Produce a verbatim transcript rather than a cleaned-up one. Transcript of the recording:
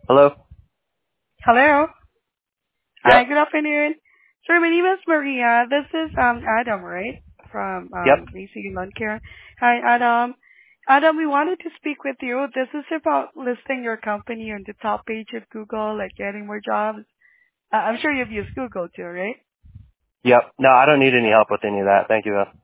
Hello? Hello. Hi, Yep. good afternoon. Sir, my name is Maria. This is um Adam, right? From Yep. um Basic Lawn Care. Hi, Adam. Adam, we wanted to speak with you. This is about listing your company on the top page of Google, like getting more jobs. Uh, I'm sure you've used Google too, right? Yep. No, I don't need any help with any of that. Thank you, though.